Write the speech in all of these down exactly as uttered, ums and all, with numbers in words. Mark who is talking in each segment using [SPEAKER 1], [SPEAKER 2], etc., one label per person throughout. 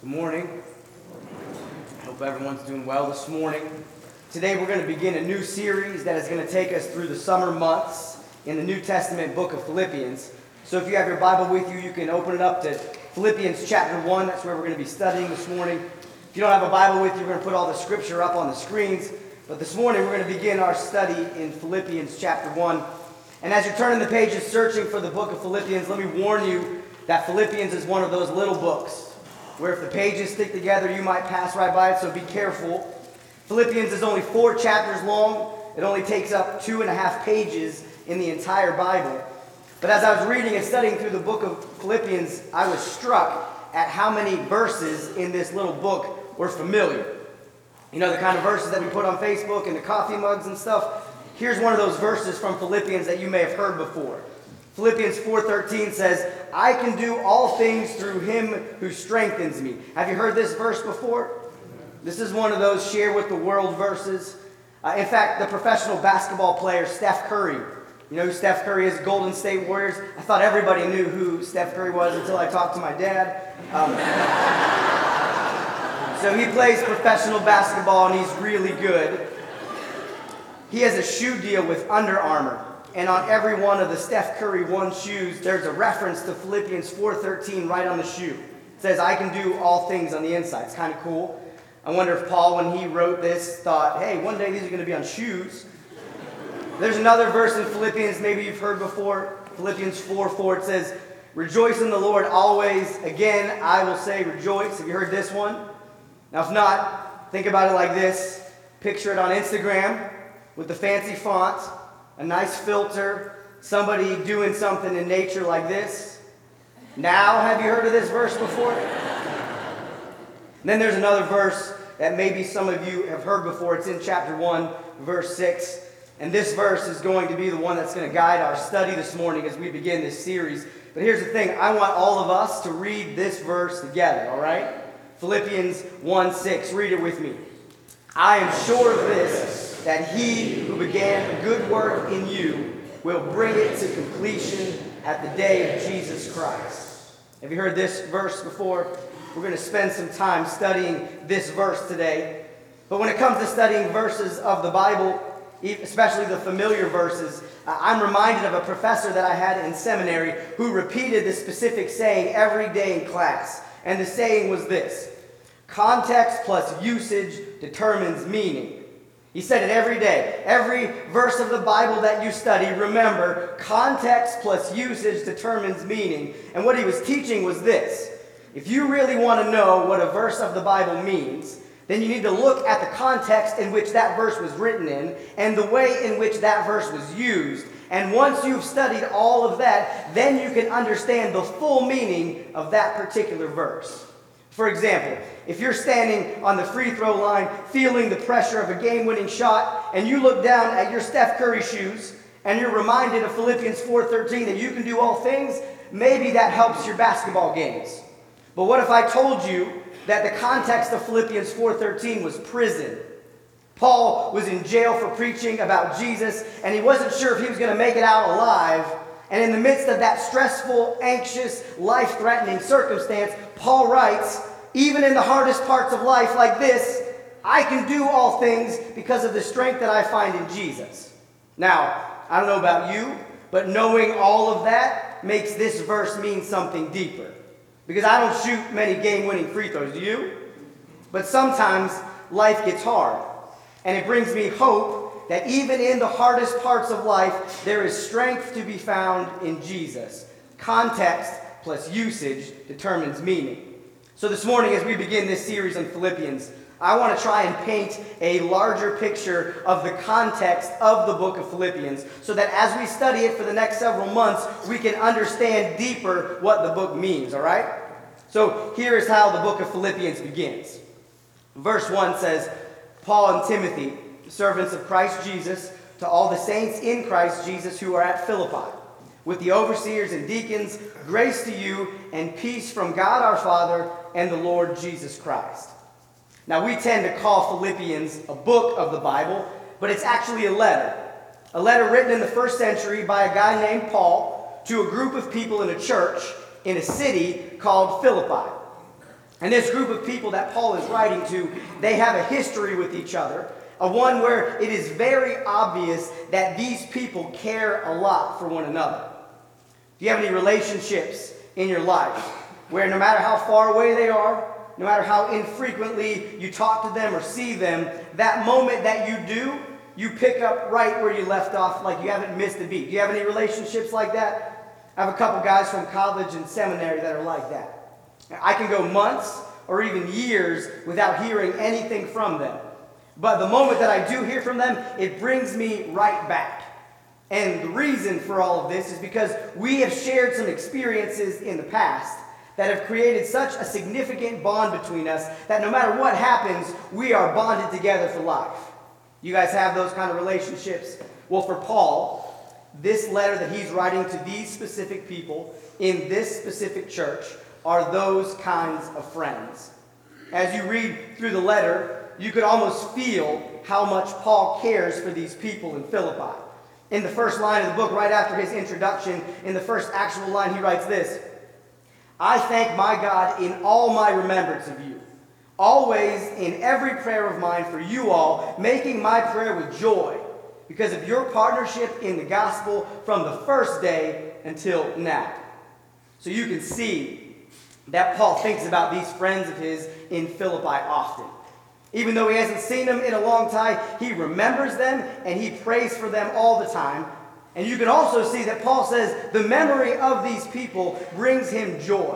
[SPEAKER 1] Good morning. I hope everyone's doing well this morning. Today we're going to begin a new series that is going to take us through the summer months in the New Testament book of Philippians. So if you have your Bible with you, you can open it up to Philippians chapter one. That's where we're going to be studying this morning. If you don't have a Bible with you, we're going to put all the scripture up on the screens. But this morning we're going to begin our study in Philippians chapter one. And as you're turning the pages searching for the book of Philippians, let me warn you that Philippians is one of those little books where if the pages stick together, you might pass right by it, so be careful. Philippians is only four chapters long. It only takes up two and a half pages in the entire Bible. But as I was reading and studying through the book of Philippians, I was struck at how many verses in this little book were familiar. You know, the kind of verses that we put on Facebook and the coffee mugs and stuff. Here's one of those verses from Philippians that you may have heard before. Philippians four thirteen says, I can do all things through him who strengthens me. Have you heard this verse before? This is one of those share with the world verses. Uh, in fact, the professional basketball player Steph Curry, you know who Steph Curry is, Golden State Warriors? I thought everybody knew who Steph Curry was until I talked to my dad. Um, so he plays professional basketball and he's really good. He has a shoe deal with Under Armour. And on every one of the Steph Curry one shoes, there's a reference to Philippians four thirteen right on the shoe. It says, I can do all things on the inside. It's kind of cool. I wonder if Paul, when he wrote this, thought, hey, one day these are going to be on shoes. There's another verse in Philippians maybe you've heard before. Philippians four four, it says, rejoice in the Lord always. Again, I will say rejoice. Have you heard this one? Now, if not, think about it like this. Picture it on Instagram with the fancy font. A nice filter, somebody doing something in nature like this. Now, have you heard of this verse before? Then there's another verse that maybe some of you have heard before. It's in chapter one, verse six. And this verse is going to be the one that's going to guide our study this morning as we begin this series. But here's the thing. I want all of us to read this verse together, all right? Philippians one six. Read it with me. I am sure of this, that he who began a good work in you will bring it to completion at the day of Jesus Christ. Have you heard this verse before? We're going to spend some time studying this verse today. But when it comes to studying verses of the Bible, especially the familiar verses, I'm reminded of a professor that I had in seminary who repeated this specific saying every day in class. And the saying was this: context plus usage determines meaning. He said it every day. Every verse of the Bible that you study, remember, context plus usage determines meaning. And what he was teaching was this: if you really want to know what a verse of the Bible means, then you need to look at the context in which that verse was written in and the way in which that verse was used. And once you've studied all of that, then you can understand the full meaning of that particular verse. For example, if you're standing on the free throw line feeling the pressure of a game-winning shot and you look down at your Steph Curry shoes and you're reminded of Philippians four thirteen that you can do all things, maybe that helps your basketball games. But what if I told you that the context of Philippians four thirteen was prison? Paul was in jail for preaching about Jesus and he wasn't sure if he was going to make it out alive. And in the midst of that stressful, anxious, life-threatening circumstance, Paul writes, even in the hardest parts of life like this, I can do all things because of the strength that I find in Jesus. Now, I don't know about you, but knowing all of that makes this verse mean something deeper. Because I don't shoot many game-winning free throws, do you? But sometimes life gets hard. And it brings me hope that even in the hardest parts of life, there is strength to be found in Jesus. Context plus usage determines meaning. So this morning, as we begin this series on Philippians, I want to try and paint a larger picture of the context of the book of Philippians so that as we study it for the next several months, we can understand deeper what the book means, all right? So here is how the book of Philippians begins. Verse one says, Paul and Timothy, servants of Christ Jesus, to all the saints in Christ Jesus who are at Philippi, with the overseers and deacons, grace to you and peace from God our Father and the Lord Jesus Christ. Now, we tend to call Philippians a book of the Bible, but it's actually a letter. A letter written in the first century by a guy named Paul to a group of people in a church in a city called Philippi. And this group of people that Paul is writing to, they have a history with each other, a one where it is very obvious that these people care a lot for one another. Do you have any relationships in your life where no matter how far away they are, no matter how infrequently you talk to them or see them, that moment that you do, you pick up right where you left off, like you haven't missed a beat? Do you have any relationships like that? I have a couple guys from college and seminary that are like that. I can go months or even years without hearing anything from them. But the moment that I do hear from them, it brings me right back. And the reason for all of this is because we have shared some experiences in the past that have created such a significant bond between us that no matter what happens, we are bonded together for life. You guys have those kind of relationships? Well, for Paul, this letter that he's writing to these specific people in this specific church are those kinds of friends. As you read through the letter, you could almost feel how much Paul cares for these people in Philippi. In the first line of the book, right after his introduction, in the first actual line, he writes this: I thank my God in all my remembrance of you, always in every prayer of mine for you all, making my prayer with joy, because of your partnership in the gospel from the first day until now. So you can see that Paul thinks about these friends of his in Philippi often. Even though he hasn't seen them in a long time, he remembers them and he prays for them all the time. And you can also see that Paul says the memory of these people brings him joy.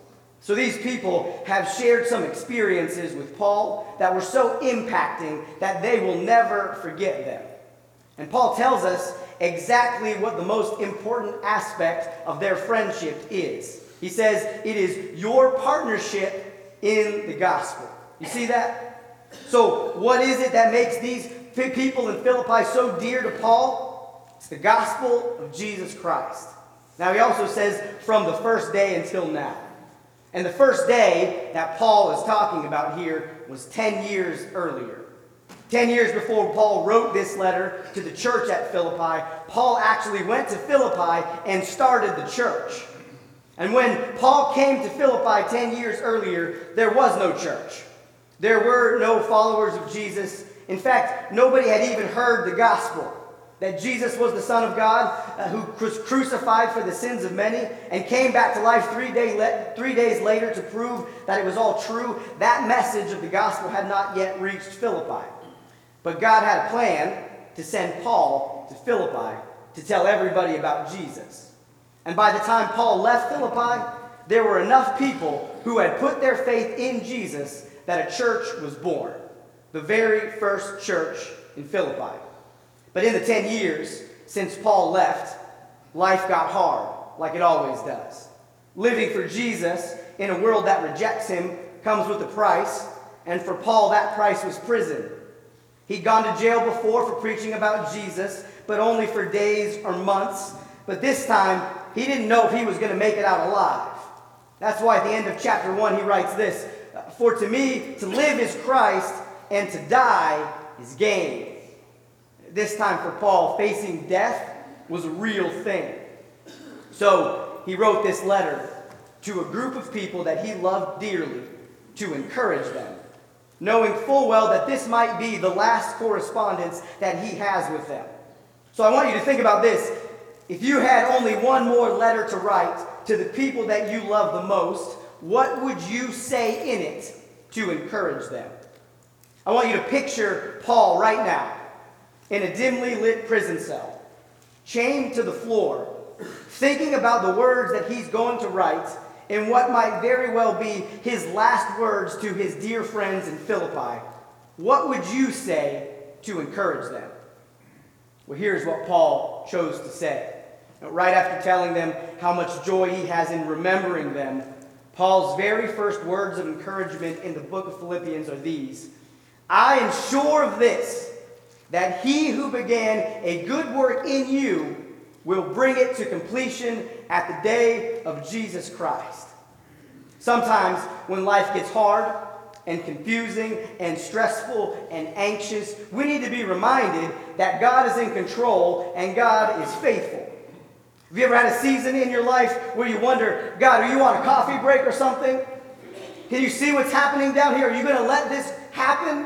[SPEAKER 1] So these people have shared some experiences with Paul that were so impacting that they will never forget them. And Paul tells us exactly what the most important aspect of their friendship is. He says it is your partnership in the gospel. You see that? So what is it that makes these people in Philippi so dear to Paul? It's the gospel of Jesus Christ. Now he also says from the first day until now. And the first day that Paul is talking about here was ten years earlier. Ten years before Paul wrote this letter to the church at Philippi, Paul actually went to Philippi and started the church. And when Paul came to Philippi ten years earlier, there was no church. There were no followers of Jesus. In fact, nobody had even heard the gospel, that Jesus was the Son of God, uh, who was crucified for the sins of many and came back to life three, day le- three days later to prove that it was all true. That message of the gospel had not yet reached Philippi. But God had a plan to send Paul to Philippi to tell everybody about Jesus. And by the time Paul left Philippi, there were enough people who had put their faith in Jesus that a church was born. The very first church in Philippi. But in the ten years since Paul left, life got hard, like it always does. Living for Jesus in a world that rejects him comes with a price, and for Paul that price was prison. He'd gone to jail before for preaching about Jesus, but only for days or months. But this time, he didn't know if he was going to make it out alive. That's why at the end of chapter one, he writes this: For to me, to live is Christ, and to die is gain. This time for Paul, facing death was a real thing. So he wrote this letter to a group of people that he loved dearly to encourage them, knowing full well that this might be the last correspondence that he has with them. So I want you to think about this. If you had only one more letter to write to the people that you love the most, what would you say in it to encourage them? I want you to picture Paul right now in a dimly lit prison cell, chained to the floor, thinking about the words that he's going to write in what might very well be his last words to his dear friends in Philippi. What would you say to encourage them? Well, here's what Paul chose to say. Right after telling them how much joy he has in remembering them, Paul's very first words of encouragement in the book of Philippians are these: I am sure of this, that he who began a good work in you will bring it to completion at the day of Jesus Christ. Sometimes when life gets hard and confusing and stressful and anxious, we need to be reminded that God is in control and God is faithful. Have you ever had a season in your life where you wonder, God, are you on a coffee break or something? Can you see what's happening down here? Are you going to let this happen?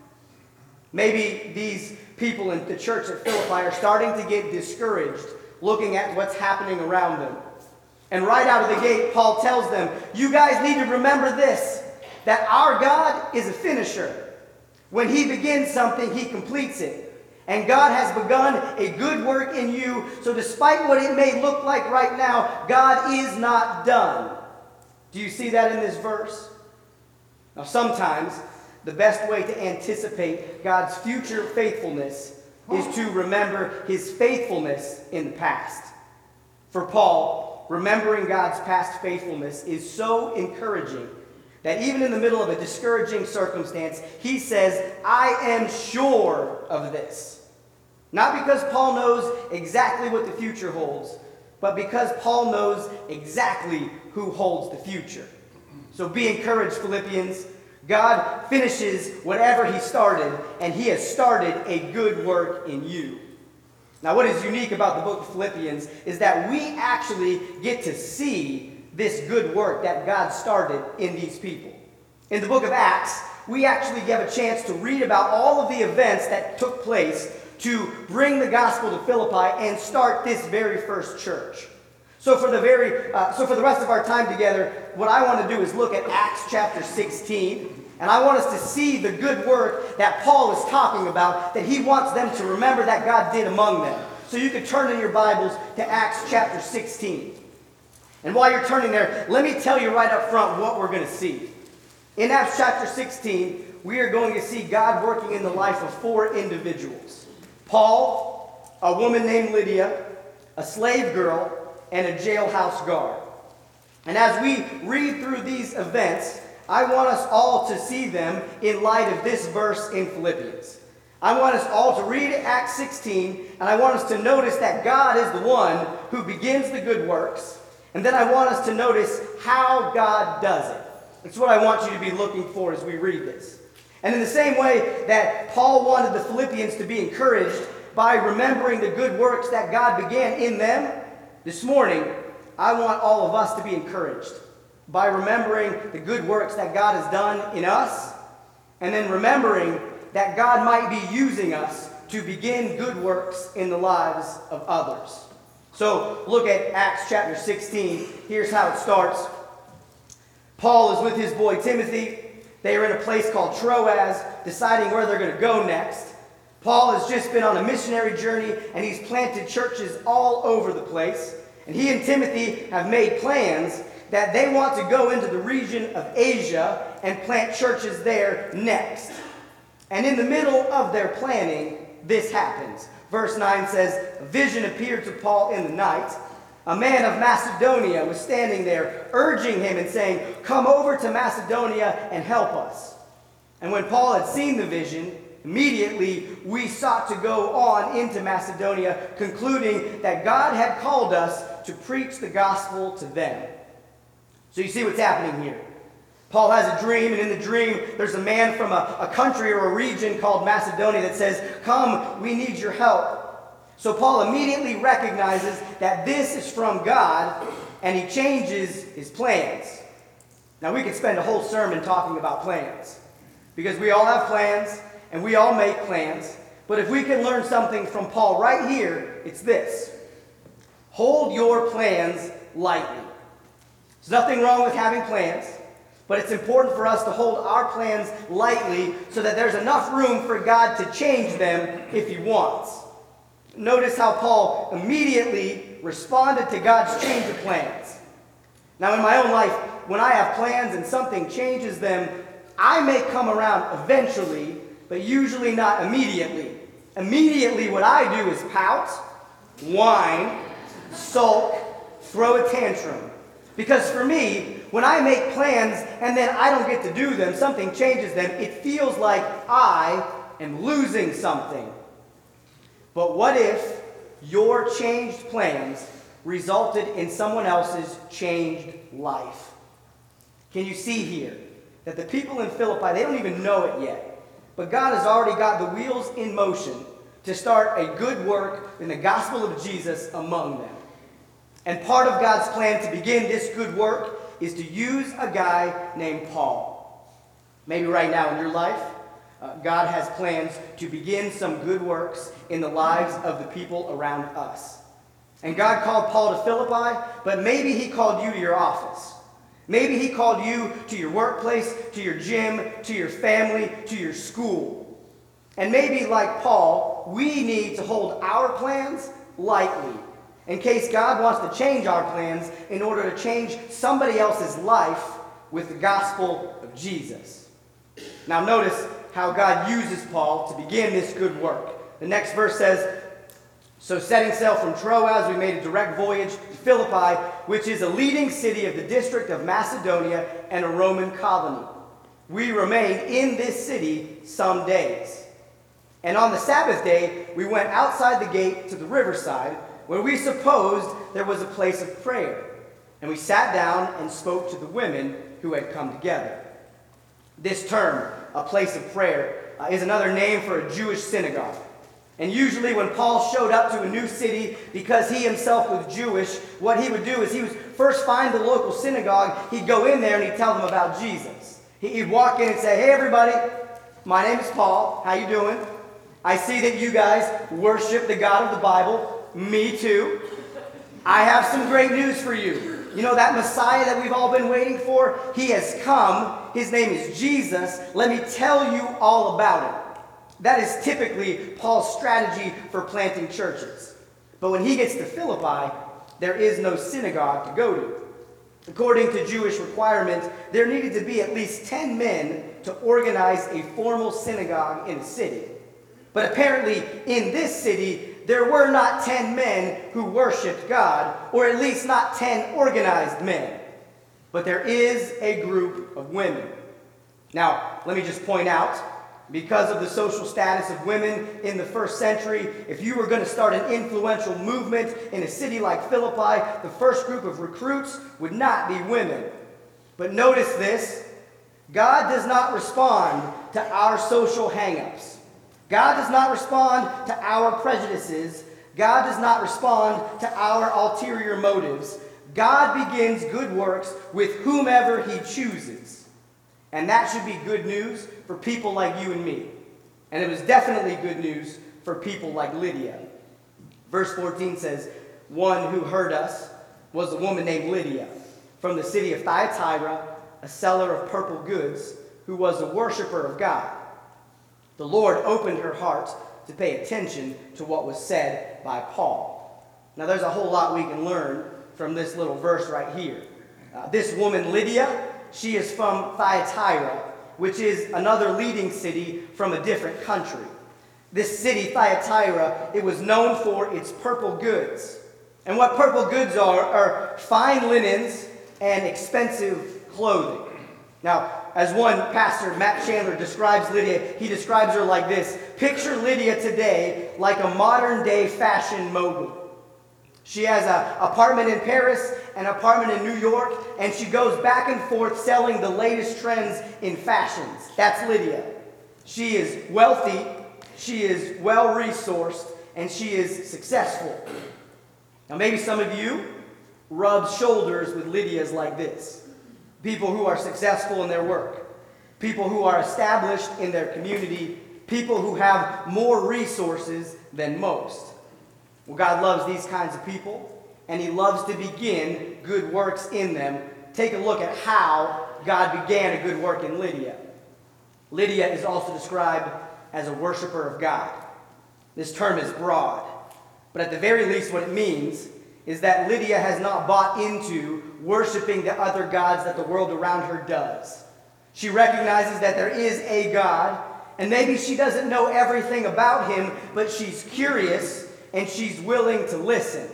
[SPEAKER 1] Maybe these people in the church at Philippi are starting to get discouraged looking at what's happening around them. And right out of the gate, Paul tells them, you guys need to remember this, that our God is a finisher. When he begins something, he completes it. And God has begun a good work in you, so despite what it may look like right now, God is not done. Do you see that in this verse? Now sometimes, the best way to anticipate God's future faithfulness is to remember his faithfulness in the past. For Paul, remembering God's past faithfulness is so encouraging that even in the middle of a discouraging circumstance, he says, I am sure of this. Not because Paul knows exactly what the future holds, but because Paul knows exactly who holds the future. So be encouraged, Philippians. God finishes whatever he started, and he has started a good work in you. Now, what is unique about the book of Philippians is that we actually get to see this good work that God started in these people. In the book of Acts, we actually get a chance to read about all of the events that took place to bring the gospel to Philippi and start this very first church. So for the very, uh, so for the rest of our time together, what I want to do is look at Acts chapter sixteen, and I want us to see the good work that Paul is talking about, that he wants them to remember that God did among them. So you can turn in your Bibles to Acts chapter sixteen. And while you're turning there, let me tell you right up front what we're going to see. In Acts chapter sixteen, we are going to see God working in the life of four individuals. Paul, a woman named Lydia, a slave girl, and a jailhouse guard. And as we read through these events, I want us all to see them in light of this verse in Philippians. I want us all to read Acts sixteen, and I want us to notice that God is the one who begins the good works. And then I want us to notice how God does it. That's what I want you to be looking for as we read this. And in the same way that Paul wanted the Philippians to be encouraged by remembering the good works that God began in them, this morning, I want all of us to be encouraged by remembering the good works that God has done in us, and then remembering that God might be using us to begin good works in the lives of others. So look at Acts chapter sixteen. Here's how it starts. Paul is with his boy Timothy. They are in a place called Troas, deciding where they're going to go next. Paul has just been on a missionary journey, and he's planted churches all over the place. And he and Timothy have made plans that they want to go into the region of Asia and plant churches there next. And in the middle of their planning, this happens. Verse nine says, a vision appeared to Paul in the night. A man of Macedonia was standing there, urging him and saying, come over to Macedonia and help us. And when Paul had seen the vision, immediately we sought to go on into Macedonia, concluding that God had called us to preach the gospel to them. So you see what's happening here. Paul has a dream, and in the dream, there's a man from a, a country or a region called Macedonia that says, come, we need your help. So Paul immediately recognizes that this is from God, and he changes his plans. Now, we could spend a whole sermon talking about plans, because we all have plans, and we all make plans. But if we can learn something from Paul right here, it's this. Hold your plans lightly. There's nothing wrong with having plans, but it's important for us to hold our plans lightly so that there's enough room for God to change them if he wants. Notice how Paul immediately responded to God's change of plans. Now, in my own life, when I have plans and something changes them, I may come around eventually, but usually not immediately. Immediately, what I do is pout, whine, sulk, throw a tantrum. Because for me, when I make plans and then I don't get to do them, something changes them, it feels like I am losing something. But what if your changed plans resulted in someone else's changed life? Can you see here that the people in Philippi, they don't even know it yet, but God has already got the wheels in motion to start a good work in the gospel of Jesus among them. And part of God's plan to begin this good work is to use a guy named Paul. Maybe right now in your life, uh, God has plans to begin some good works in the lives of the people around us. And God called Paul to Philippi, but maybe he called you to your office. Maybe he called you to your workplace, to your gym, to your family, to your school. And maybe like Paul, we need to hold our plans lightly in case God wants to change our plans in order to change somebody else's life with the gospel of Jesus. Now notice how God uses Paul to begin this good work. The next verse says, "So setting sail from Troas, we made a direct voyage to Philippi, which is a leading city of the district of Macedonia and a Roman colony. We remained in this city some days. And on the Sabbath day, we went outside the gate to the riverside, where we supposed there was a place of prayer. And we sat down and spoke to the women who had come together." This term, a place of prayer, uh, is another name for a Jewish synagogue. And usually when Paul showed up to a new city, because he himself was Jewish, what he would do is he would first find the local synagogue, he'd go in there and he'd tell them about Jesus. He'd walk in and say, "Hey everybody, my name is Paul, how you doing? I see that you guys worship the God of the Bible, me too. I have some great news for you. You know that Messiah that we've all been waiting for? He has come, his name is Jesus, let me tell you all about him." That is typically Paul's strategy for planting churches. But when he gets to Philippi, there is no synagogue to go to. According to Jewish requirements, there needed to be at least ten men to organize a formal synagogue in a city. But apparently, in this city, there were not ten men who worshiped God, or at least not ten organized men. But there is a group of women. Now, let me just point out, because of the social status of women in the first century, if you were going to start an influential movement in a city like Philippi, the first group of recruits would not be women. But notice this, God does not respond to our social hang-ups. God does not respond to our prejudices. God does not respond to our ulterior motives. God begins good works with whomever he chooses. And that should be good news for people like you and me. And it was definitely good news for people like Lydia. Verse fourteen says, "One who heard us was a woman named Lydia from the city of Thyatira, a seller of purple goods, who was a worshiper of God. The Lord opened her heart to pay attention to what was said by Paul." Now there's a whole lot we can learn from this little verse right here. Uh, this woman Lydia, she is from Thyatira, which is another leading city from a different country. This city, Thyatira, it was known for its purple goods. And what purple goods are, are fine linens and expensive clothing. Now, as one pastor, Matt Chandler, describes Lydia, he describes her like this: "Picture Lydia today like a modern-day fashion mogul. She has an apartment in Paris, an apartment in New York, and she goes back and forth selling the latest trends in fashions." That's Lydia. She is wealthy, she is well-resourced, and she is successful. Now maybe some of you rub shoulders with Lydias like this. People who are successful in their work, people who are established in their community, people who have more resources than most. Well, God loves these kinds of people, and he loves to begin good works in them. Take a look at how God began a good work in Lydia. Lydia is also described as a worshiper of God. This term is broad, but at the very least what it means is that Lydia has not bought into worshiping the other gods that the world around her does. She recognizes that there is a God, and maybe she doesn't know everything about him, but she's curious and she's willing to listen.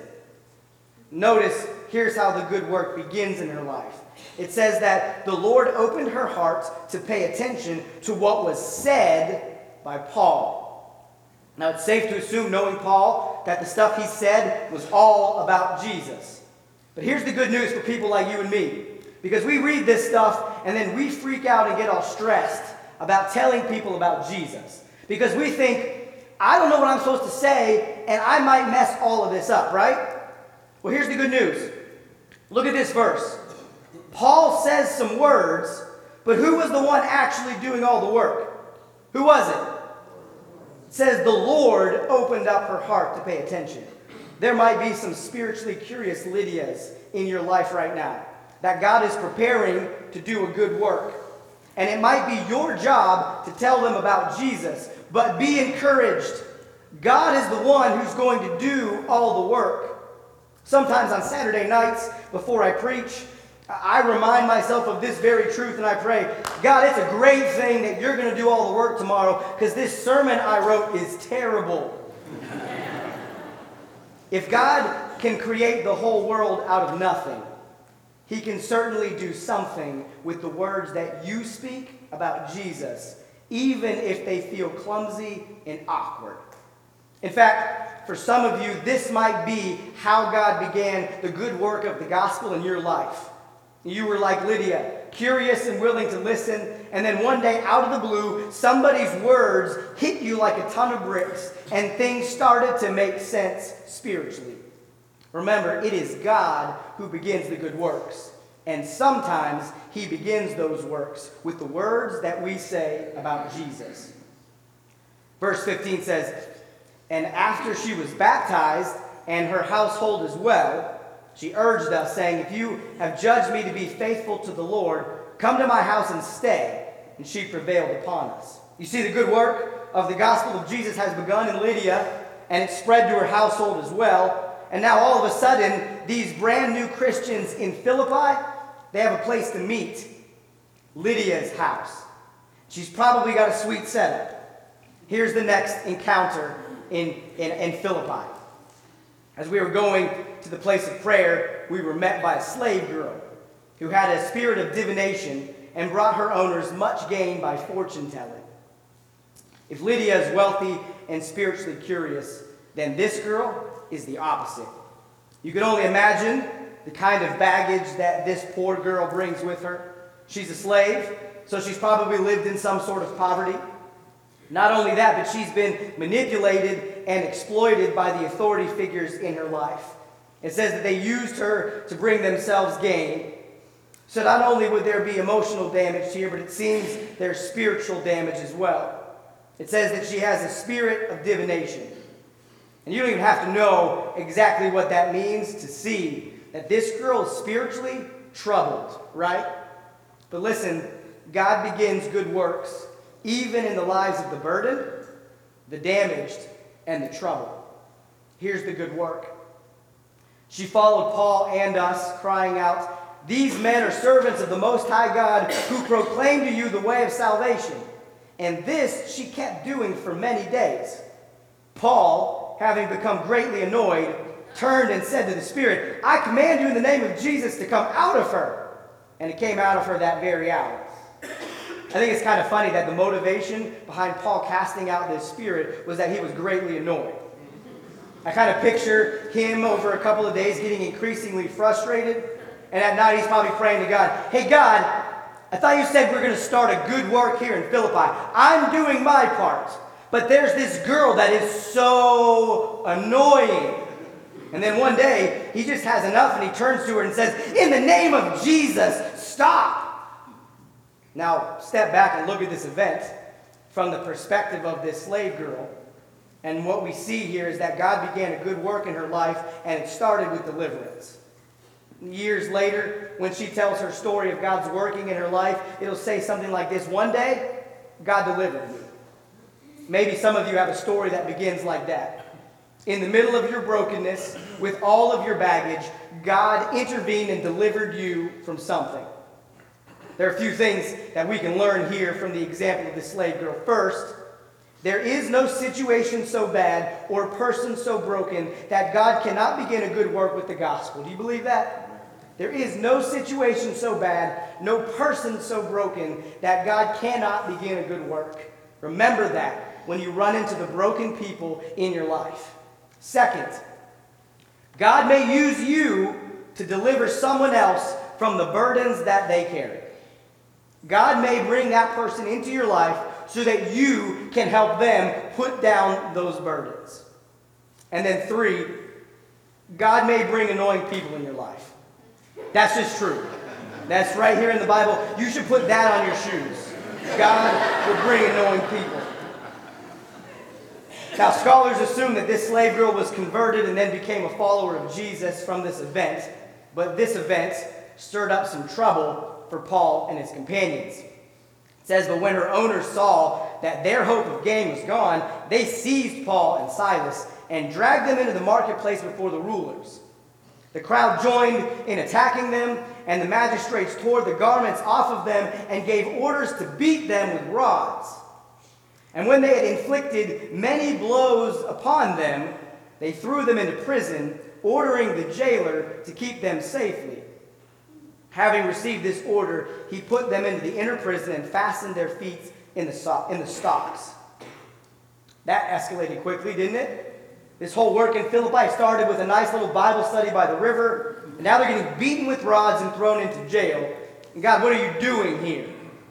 [SPEAKER 1] Notice, here's how the good work begins in her life. It says that the Lord opened her heart to pay attention to what was said by Paul. Now, it's safe to assume, knowing Paul, that the stuff he said was all about Jesus. But here's the good news for people like you and me. Because we read this stuff, and then we freak out and get all stressed about telling people about Jesus. Because we think, I don't know what I'm supposed to say, and I might mess all of this up, right? Well, here's the good news. Look at this verse. Paul says some words, but who was the one actually doing all the work? Who was it? It says the Lord opened up her heart to pay attention. There might be some spiritually curious Lydias in your life right now that God is preparing to do a good work. And it might be your job to tell them about Jesus, but be encouraged. God is the one who's going to do all the work. Sometimes on Saturday nights before I preach, I remind myself of this very truth and I pray, God, it's a great thing that you're going to do all the work tomorrow because this sermon I wrote is terrible. If God can create the whole world out of nothing, He can certainly do something with the words that you speak about Jesus, even if they feel clumsy and awkward. In fact, for some of you, this might be how God began the good work of the gospel in your life. You were like Lydia, curious and willing to listen, and then one day, out of the blue, somebody's words hit you like a ton of bricks, and things started to make sense spiritually. Remember, it is God who begins the good works, and sometimes He begins those works with the words that we say about Jesus. Verse fifteen says, "And after she was baptized, and her household as well, she urged us, saying, 'If you have judged me to be faithful to the Lord, come to my house and stay.' And she prevailed upon us." You see, the good work of the gospel of Jesus has begun in Lydia, and it spread to her household as well. And now all of a sudden, these brand new Christians in Philippi, they have a place to meet. Lydia's house. She's probably got a sweet setup. Here's the next encounter in, in, in Philippi. As we were going to the place of prayer, we were met by a slave girl who had a spirit of divination and brought her owners much gain by fortune telling. If Lydia is wealthy and spiritually curious, then this girl is the opposite. You can only imagine the kind of baggage that this poor girl brings with her. She's a slave, so she's probably lived in some sort of poverty. Not only that, but she's been manipulated and exploited by the authority figures in her life. It says that they used her to bring themselves gain. So not only would there be emotional damage here, but it seems there's spiritual damage as well. It says that she has a spirit of divination. And you don't even have to know exactly what that means to see that this girl is spiritually troubled, right? But listen, God begins good works even in the lives of the burdened, the damaged, and the troubled. Here's the good work. She followed Paul and us, crying out, "These men are servants of the Most High God, who proclaim to you the way of salvation." And this she kept doing for many days. Paul, having become greatly annoyed, turned and said to the Spirit, "I command you in the name of Jesus to come out of her." And it came out of her that very hour. I think it's kind of funny that the motivation behind Paul casting out this spirit was that he was greatly annoyed. I kind of picture him over a couple of days getting increasingly frustrated, and at night he's probably praying to God, "Hey God, I thought you said we're going to start a good work here in Philippi. I'm doing my part, but there's this girl that is so annoying." And then one day, he just has enough and he turns to her and says, "In the name of Jesus, stop." Now, step back and look at this event from the perspective of this slave girl. And what we see here is that God began a good work in her life, and it started with deliverance. Years later, when she tells her story of God's working in her life, it'll say something like this: "One day, God delivered me." Maybe some of you have a story that begins like that. In the middle of your brokenness, with all of your baggage, God intervened and delivered you from something. There are a few things that we can learn here from the example of the slave girl. First, there is no situation so bad or person so broken that God cannot begin a good work with the gospel. Do you believe that? There is no situation so bad, no person so broken that God cannot begin a good work. Remember that when you run into the broken people in your life. Second, God may use you to deliver someone else from the burdens that they carry. God may bring that person into your life so that you can help them put down those burdens. And then three, God may bring annoying people in your life. That's just true. That's right here in the Bible. You should put that on your shoes. God will bring annoying people. Now, scholars assume that this slave girl was converted and then became a follower of Jesus from this event. But this event stirred up some trouble for Paul and his companions. It says, but when her owners saw that their hope of gain was gone, they seized Paul and Silas and dragged them into the marketplace before the rulers. The crowd joined in attacking them, and the magistrates tore the garments off of them and gave orders to beat them with rods. And when they had inflicted many blows upon them, they threw them into prison, ordering the jailer to keep them safely. Having received this order, he put them into the inner prison and fastened their feet in the, so- in the stocks. That escalated quickly, didn't it? This whole work in Philippi started with a nice little Bible study by the river, and now they're getting beaten with rods and thrown into jail. And God, what are you doing here?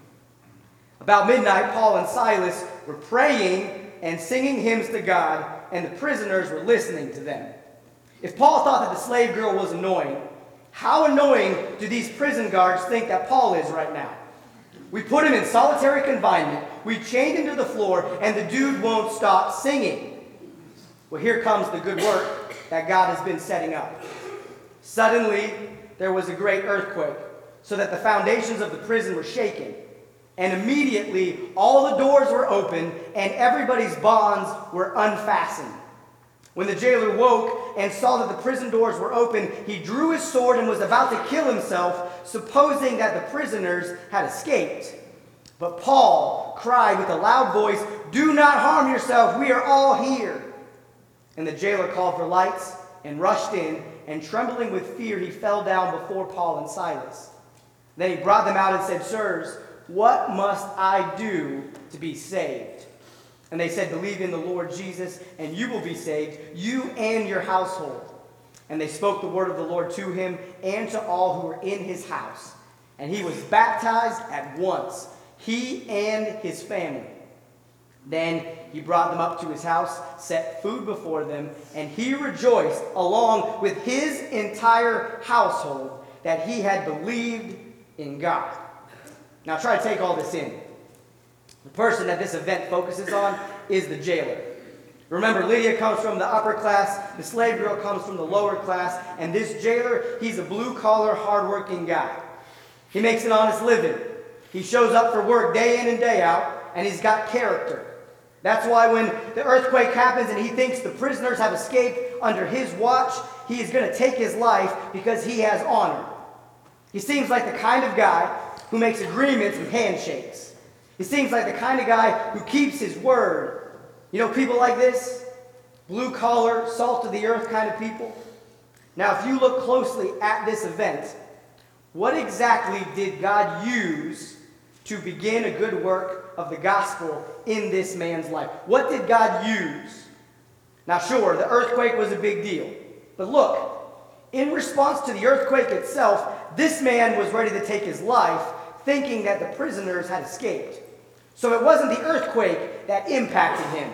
[SPEAKER 1] About midnight, Paul and Silas were praying and singing hymns to God, and the prisoners were listening to them. If Paul thought that the slave girl was annoying, how annoying do these prison guards think that Paul is right now? We put him in solitary confinement, we chained him to the floor, and the dude won't stop singing. Well, here comes the good work that God has been setting up. Suddenly, there was a great earthquake, so that the foundations of the prison were shaken. And immediately, all the doors were open, and everybody's bonds were unfastened. When the jailer woke and saw that the prison doors were open, he drew his sword and was about to kill himself, supposing that the prisoners had escaped. But Paul cried with a loud voice, "Do not harm yourself, we are all here." And the jailer called for lights and rushed in, and trembling with fear, he fell down before Paul and Silas. Then he brought them out and said, "Sirs, what must I do to be saved?" And they said, "Believe in the Lord Jesus, and you will be saved, you and your household." And they spoke the word of the Lord to him and to all who were in his house. And he was baptized at once, he and his family. Then he brought them up to his house, set food before them, and he rejoiced along with his entire household that he had believed in God. Now try to take all this in. The person that this event focuses on is the jailer. Remember, Lydia comes from the upper class, the slave girl comes from the lower class, and this jailer, he's a blue-collar, hard-working guy. He makes an honest living. He shows up for work day in and day out, and he's got character. That's why when the earthquake happens and he thinks the prisoners have escaped under his watch, he is going to take his life because he has honor. He seems like the kind of guy who makes agreements with handshakes. He seems like the kind of guy who keeps his word. You know, people like this, blue-collar, salt-of-the-earth kind of people. Now, if you look closely at this event, what exactly did God use to begin a good work of the gospel in this man's life? What did God use? Now, sure, the earthquake was a big deal. But look, in response to the earthquake itself, this man was ready to take his life, thinking that the prisoners had escaped. So it wasn't the earthquake that impacted him.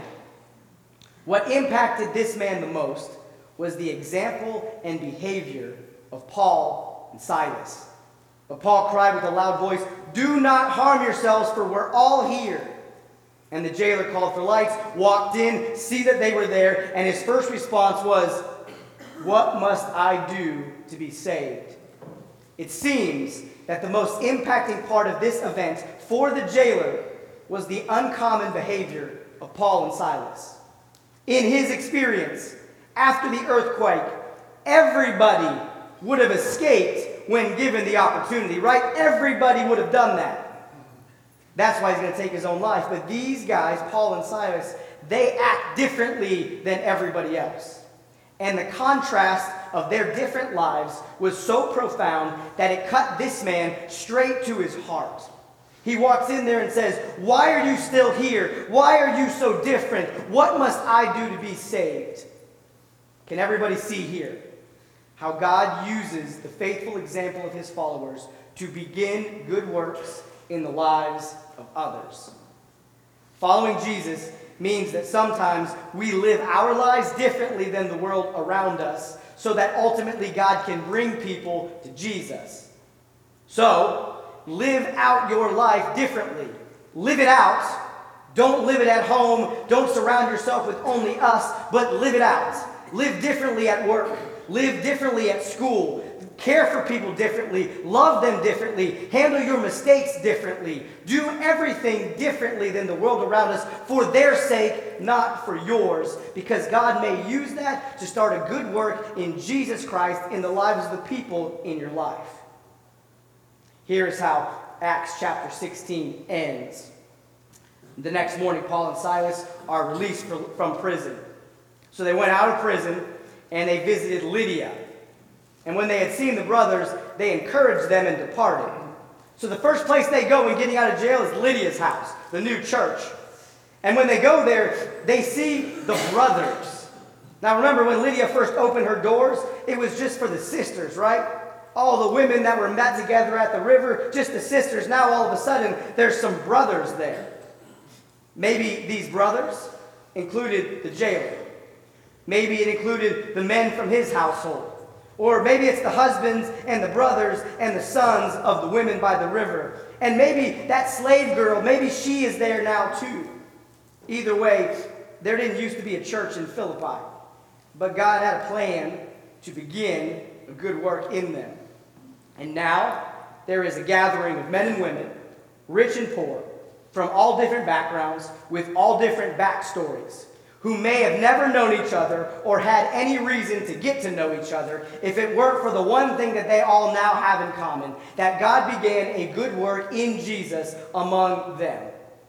[SPEAKER 1] What impacted this man the most was the example and behavior of Paul and Silas. But Paul cried with a loud voice, "Do not harm yourselves, for we're all here." And the jailer called for lights, walked in, see that they were there, and his first response was, "What must I do to be saved?" It seems that the most impacting part of this event for the jailer was the uncommon behavior of Paul and Silas. In his experience, after the earthquake, everybody would have escaped when given the opportunity, right? Everybody would have done that. That's why he's going to take his own life. But these guys, Paul and Silas, they act differently than everybody else. And the contrast of their different lives was so profound that it cut this man straight to his heart. He walks in there and says, "Why are you still here? Why are you so different? What must I do to be saved?" Can everybody see here how God uses the faithful example of his followers to begin good works in the lives of others? Following Jesus means that sometimes we live our lives differently than the world around us so that ultimately God can bring people to Jesus. So, live out your life differently. Live it out. Don't live it at home. Don't surround yourself with only us, but live it out. Live differently at work. Live differently at school. Care for people differently. Love them differently. Handle your mistakes differently. Do everything differently than the world around us for their sake, not for yours. Because God may use that to start a good work in Jesus Christ in the lives of the people in your life. Here's how Acts chapter sixteen ends. The next morning, Paul and Silas are released from prison. So they went out of prison and they visited Lydia. And when they had seen the brothers, they encouraged them and departed. So the first place they go when getting out of jail is Lydia's house, the new church. And when they go there, they see the brothers. Now remember, when Lydia first opened her doors, it was just for the sisters, right? All the women that were met together at the river, just the sisters. Now all of a sudden, there's some brothers there. Maybe these brothers included the jailer. Maybe it included the men from his household. Or maybe it's the husbands and the brothers and the sons of the women by the river. And maybe that slave girl, maybe she is there now too. Either way, there didn't used to be a church in Philippi. But God had a plan to begin a good work in them. And now there is a gathering of men and women, rich and poor, from all different backgrounds, with all different backstories, who may have never known each other or had any reason to get to know each other if it weren't for the one thing that they all now have in common, that God began a good work in Jesus among them.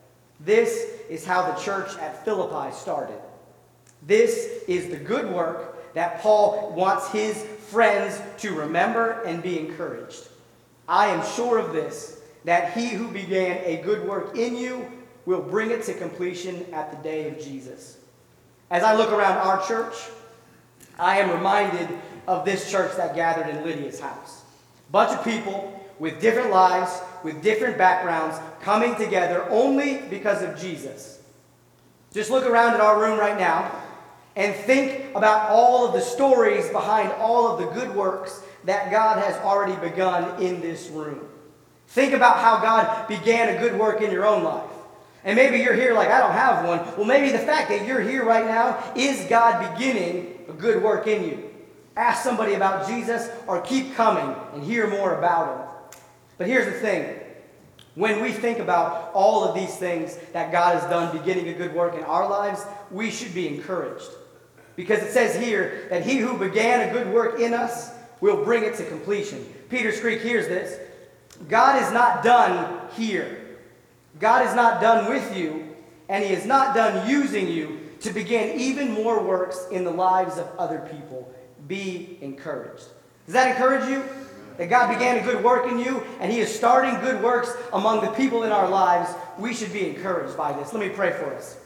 [SPEAKER 1] This is how the church at Philippi started. This is the good work that Paul wants his friends to remember and be encouraged. I am sure of this, that he who began a good work in you will bring it to completion at the day of Jesus. As I look around our church, I am reminded of this church that gathered in Lydia's house. A bunch of people with different lives, with different backgrounds, coming together only because of Jesus. Just look around at our room right now and think about all of the stories behind all of the good works that God has already begun in this room. Think about how God began a good work in your own life. And maybe you're here like, I don't have one. Well, maybe the fact that you're here right now is God beginning a good work in you. Ask somebody about Jesus or keep coming and hear more about him. But here's the thing. When we think about all of these things that God has done beginning a good work in our lives, we should be encouraged. Because it says here that he who began a good work in us will bring it to completion. Peters Creek hears this. God is not done here. God is not done with you, and he is not done using you to begin even more works in the lives of other people. Be encouraged. Does that encourage you? That God began a good work in you, and he is starting good works among the people in our lives. We should be encouraged by this. Let me pray for us.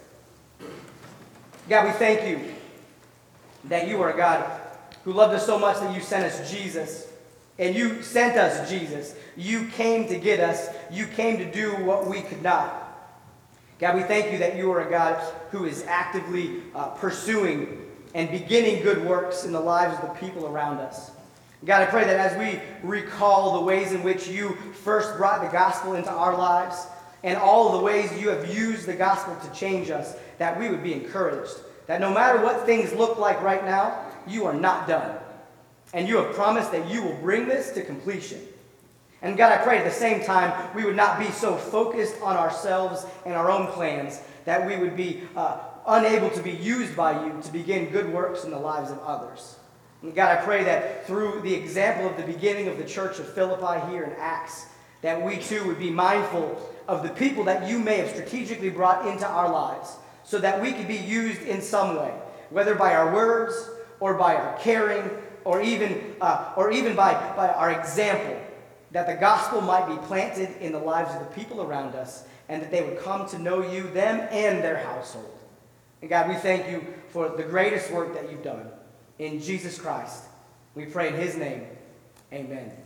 [SPEAKER 1] God, we thank you that you are a God who loved us so much that you sent us Jesus. And you sent us Jesus. You came to get us. You came to do what we could not. God, we thank you that you are a God who is actively uh, pursuing and beginning good works in the lives of the people around us. God, I pray that as we recall the ways in which you first brought the gospel into our lives and all of the ways you have used the gospel to change us, that we would be encouraged. That no matter what things look like right now, you are not done. And you have promised that you will bring this to completion. And God, I pray at the same time we would not be so focused on ourselves and our own plans that we would be uh, unable to be used by you to begin good works in the lives of others. And God, I pray that through the example of the beginning of the church of Philippi here in Acts, that we too would be mindful of the people that you may have strategically brought into our lives so that we could be used in some way, whether by our words or by our caring, or even, uh, or even by, by our example, that the gospel might be planted in the lives of the people around us, and that they would come to know you, them, and their household. And God, we thank you for the greatest work that you've done. In Jesus Christ, we pray in his name, amen.